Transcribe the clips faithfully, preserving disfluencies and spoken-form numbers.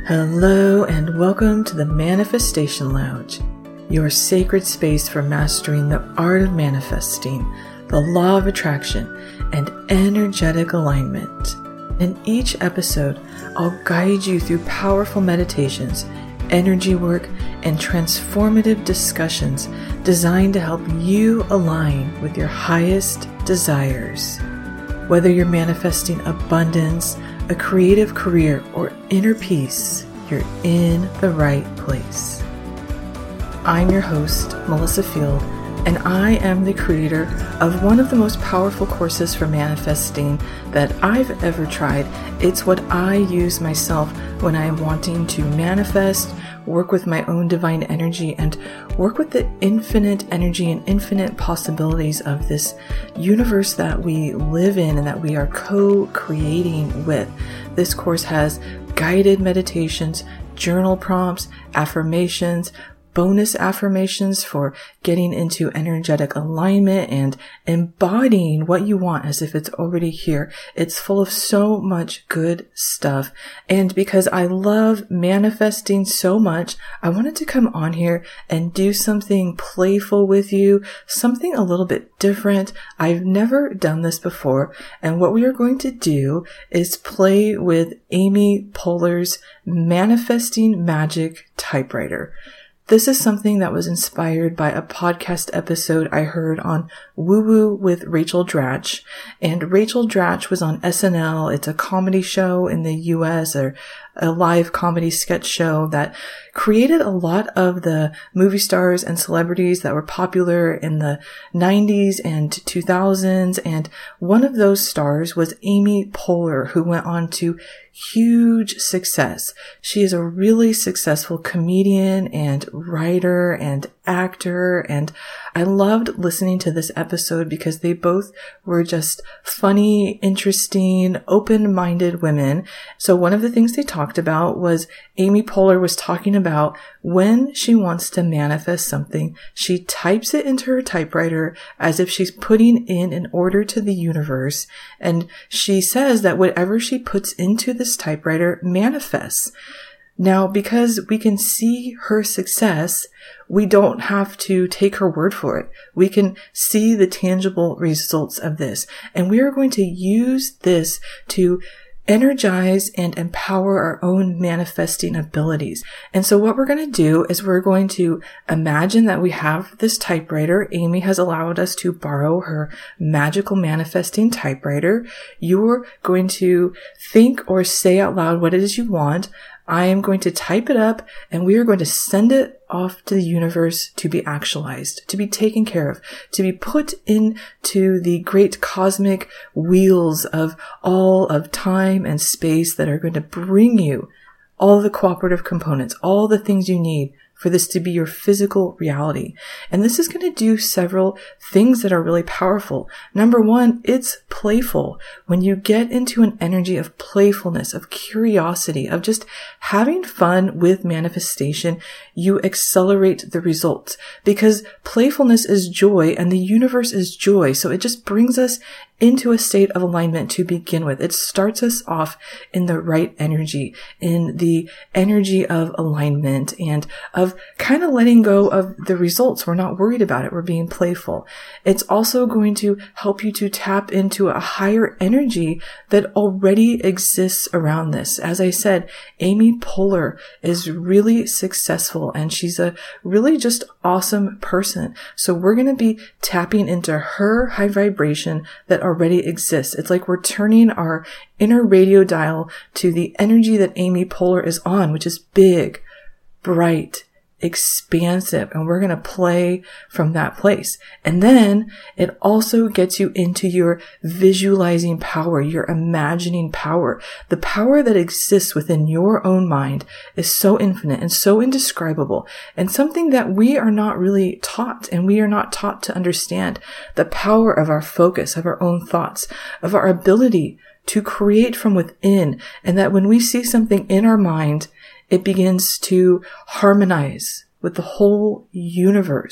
Hello and welcome to the Manifestation Lounge, your sacred space for mastering the art of manifesting, the law of attraction, and energetic alignment. In each episode, I'll guide you through powerful meditations, energy work, and transformative discussions designed to help you align with your highest desires. Whether you're manifesting abundance, a creative career, or inner peace, you're in the right place. I'm your host, Melissa Field, and I am the creator of one of the most powerful courses for manifesting that I've ever tried. It's what I use myself when I'm wanting to manifest, work with my own divine energy, and work with the infinite energy and infinite possibilities of this universe that we live in and that we are co-creating with. This course has guided meditations, journal prompts, affirmations, bonus affirmations for getting into energetic alignment and embodying what you want as if it's already here. It's full of so much good stuff. And because I love manifesting so much, I wanted to come on here and do something playful with you, something a little bit different. I've never done this before. And what we are going to do is play with Amy Poehler's Manifesting Magic typewriter. This is something that was inspired by a podcast episode I heard on Woo Woo with Rachel Dratch. And Rachel Dratch was on S N L. It's a comedy show in the U S, or a live comedy sketch show that created a lot of the movie stars and celebrities that were popular in the nineties and two thousands. And one of those stars was Amy Poehler, who went on to huge success. She is a really successful comedian and writer and actor, and I loved listening to this episode because they both were just funny, interesting, open-minded women. So one of the things they talked about was Amy Poehler was talking about when she wants to manifest something, she types it into her typewriter as if she's putting in an order to the universe. And she says that whatever she puts into this typewriter manifests. Now, because we can see her success, we don't have to take her word for it. We can see the tangible results of this. And we are going to use this to energize and empower our own manifesting abilities. And so what we're going to do is we're going to imagine that we have this typewriter. Amy has allowed us to borrow her magical manifesting typewriter. You're going to think or say out loud what it is you want. I am going to type it up, and we are going to send it off to the universe to be actualized, to be taken care of, to be put into the great cosmic wheels of all of time and space that are going to bring you all the cooperative components, all the things you need for this to be your physical reality. And this is going to do several things that are really powerful. Number one, it's playful. When you get into an energy of playfulness, of curiosity, of just having fun with manifestation, you accelerate the results, because playfulness is joy and the universe is joy. So it just brings us into a state of alignment to begin with. It starts us off in the right energy, in the energy of alignment and of kind of letting go of the results. We're not worried about it. We're being playful. It's also going to help you to tap into a higher energy that already exists around this. As I said, Amy Poehler is really successful and she's a really just awesome person. So we're going to be tapping into her high vibration that already exists. It's like we're turning our inner radio dial to the energy that Amy Poehler is on, which is big, bright, expansive, and we're going to play from that place. And then it also gets you into your visualizing power, your imagining power. The power that exists within your own mind is so infinite and so indescribable, and something that we are not really taught, and we are not taught to understand the power of our focus, of our own thoughts, of our ability to create from within, and that when we see something in our mind, it begins to harmonize with the whole universe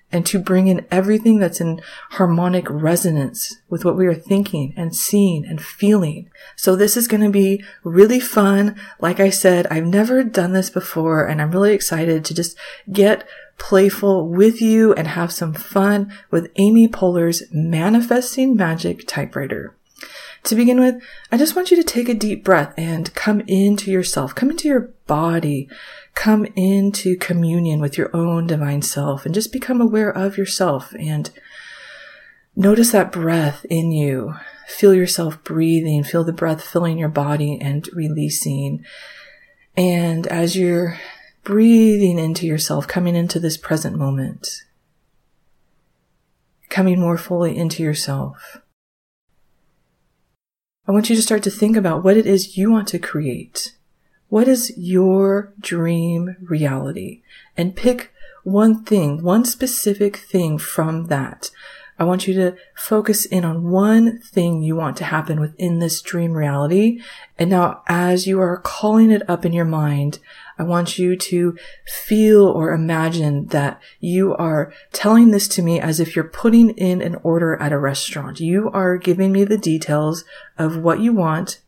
and to bring in everything that's in harmonic resonance with what we are thinking and seeing and feeling. So this is going to be really fun. Like I said, I've never done this before, and I'm really excited to just get playful with you and have some fun with Amy Poehler's Manifesting Magic Typewriter. To begin with, I just want you to take a deep breath and come into yourself, come into your body, come into communion with your own divine self, and just become aware of yourself and notice that breath in you. Feel yourself breathing, feel the breath filling your body and releasing. And as you're breathing into yourself, coming into this present moment, coming more fully into yourself, I want you to start to think about what it is you want to create. What is your dream reality? And pick one thing, one specific thing from that. I want you to focus in on one thing you want to happen within this dream reality. And now, as you are calling it up in your mind, I want you to feel or imagine that you are telling this to me as if you're putting in an order at a restaurant. You are giving me the details of what you want.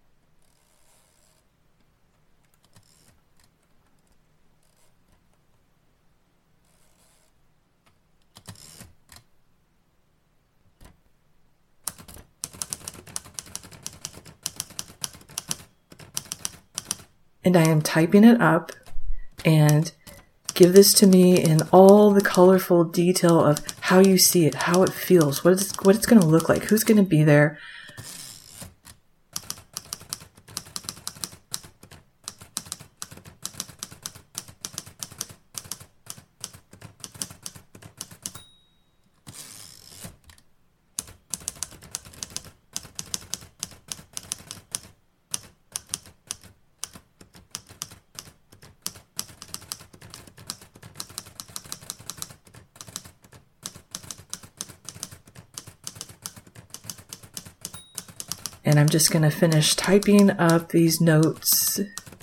And I am typing it up, and give this to me in all the colorful detail of how you see it, how it feels, what it's, what it's going to look like, who's going to be there. And I'm just going to finish typing up these notes.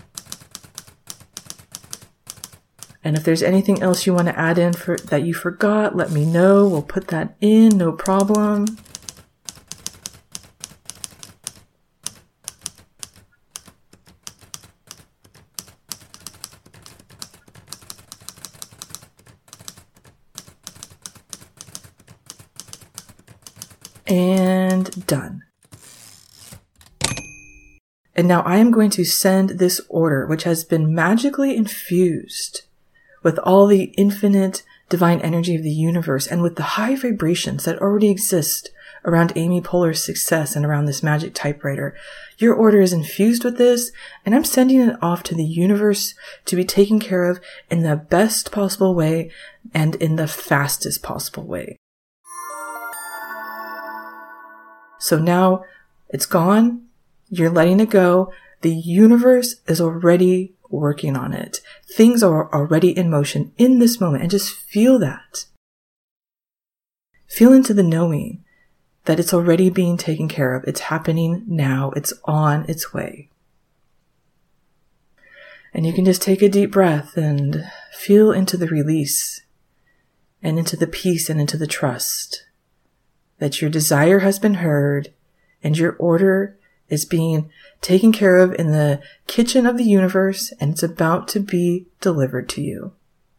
And if there's anything else you want to add in for that you forgot, let me know. We'll put that in, no problem. And done. And now I am going to send this order, which has been magically infused with all the infinite divine energy of the universe and with the high vibrations that already exist around Amy Poehler's success and around this magic typewriter. Your order is infused with this, and I'm sending it off to the universe to be taken care of in the best possible way and in the fastest possible way. So now it's gone. You're letting it go. The universe is already working on it. Things are already in motion in this moment, and just feel that. Feel into the knowing that it's already being taken care of. It's happening now. It's on its way. And you can just take a deep breath and feel into the release and into the peace and into the trust that your desire has been heard and your order is being taken care of in the kitchen of the universe, and it's about to be delivered to you.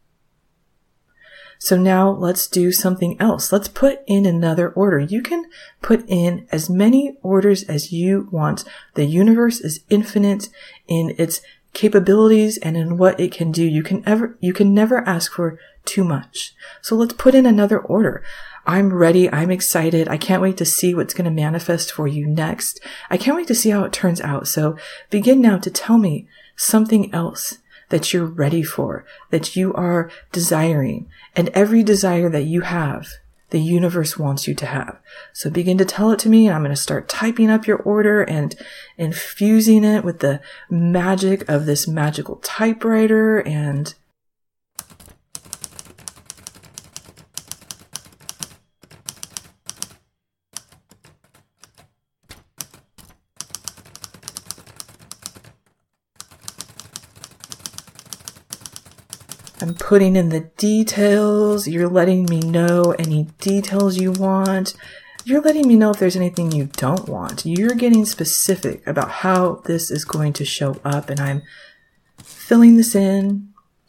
So now let's do something else. Let's put in another order. You can put in as many orders as you want. The universe is infinite in its capabilities and in what it can do. You can ever, you can never ask for too much. So let's put in another order. I'm ready. I'm excited. I can't wait to see what's going to manifest for you next. I can't wait to see how it turns out. So begin now to tell me something else that you're ready for, that you are desiring. And every desire that you have, the universe wants you to have. So begin to tell it to me. I'm going to start typing up your order and infusing it with the magic of this magical typewriter. And I'm putting in the details. You're letting me know any details you want. You're letting me know if there's anything you don't want. You're getting specific about how this is going to show up, and I'm filling this in.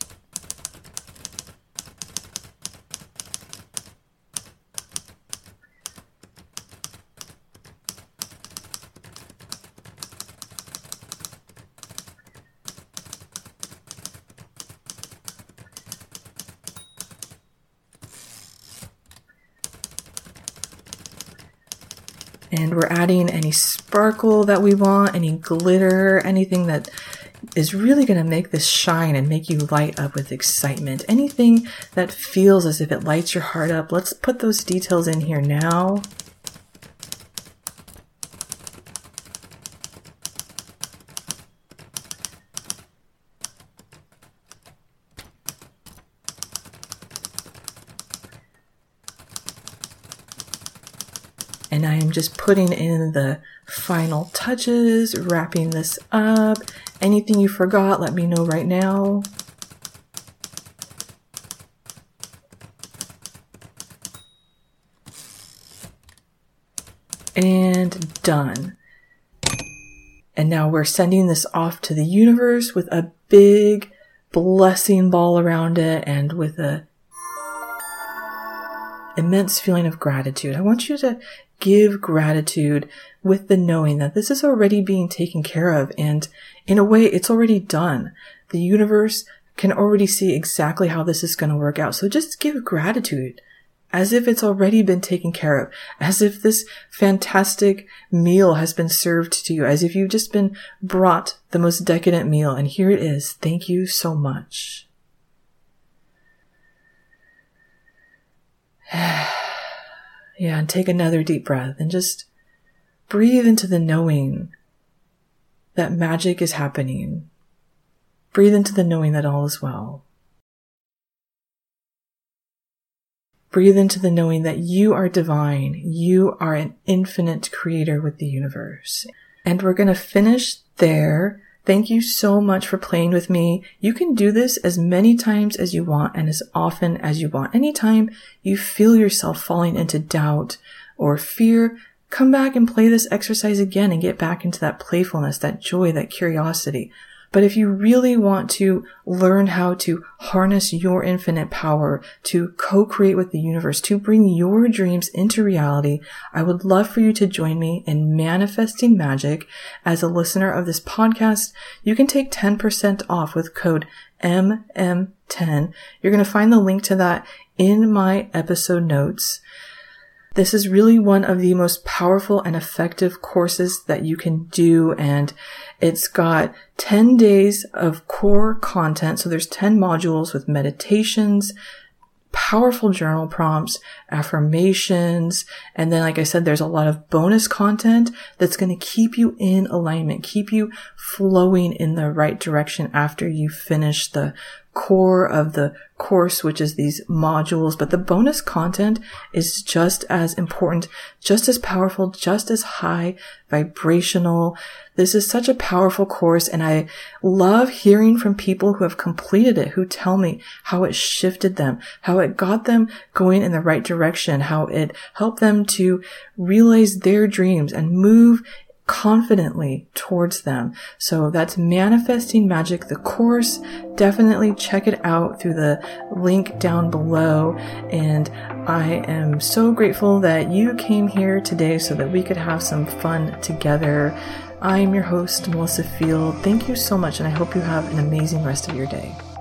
And we're adding any sparkle that we want, any glitter, anything that is really going to make this shine and make you light up with excitement. Anything that feels as if it lights your heart up. Let's put those details in here now. And I am just putting in the final touches, wrapping this up. Anything you forgot, let me know right now. And done. And now we're sending this off to the universe with a big blessing ball around it and with a immense feeling of gratitude. I want you to give gratitude with the knowing that this is already being taken care of, and in a way it's already done. The universe can already see exactly how this is going to work out. So just give gratitude as if it's already been taken care of, as if this fantastic meal has been served to you, as if you've just been brought the most decadent meal, and here it is. Thank you so much. Yeah, and take another deep breath and just breathe into the knowing that magic is happening. Breathe into the knowing that all is well. Breathe into the knowing that you are divine. You are an infinite creator with the universe. And we're going to finish there. Thank you so much for playing with me. You can do this as many times as you want and as often as you want. Anytime you feel yourself falling into doubt or fear, come back and play this exercise again and get back into that playfulness, that joy, that curiosity. But if you really want to learn how to harness your infinite power, to co-create with the universe, to bring your dreams into reality, I would love for you to join me in Manifesting Magic. As a listener of this podcast, you can take ten percent off with code M M ten. You're going to find the link to that in my episode notes. This is really one of the most powerful and effective courses that you can do, and it's got ten days of core content. So there's ten modules with meditations, powerful journal prompts, affirmations, and then, like I said, there's a lot of bonus content that's going to keep you in alignment, keep you flowing in the right direction after you finish the core of the course, which is these modules. But the bonus content is just as important, just as powerful, just as high vibrational. This is such a powerful course, and I love hearing from people who have completed it, who tell me how it shifted them, how it got them going in the right direction, how it helped them to realize their dreams and move confidently towards them. So that's Manifesting Magic, the course. Definitely check it out through the link down below. And I am so grateful that you came here today so that we could have some fun together. I'm your host, Melissa Field. Thank you so much, and I hope you have an amazing rest of your day.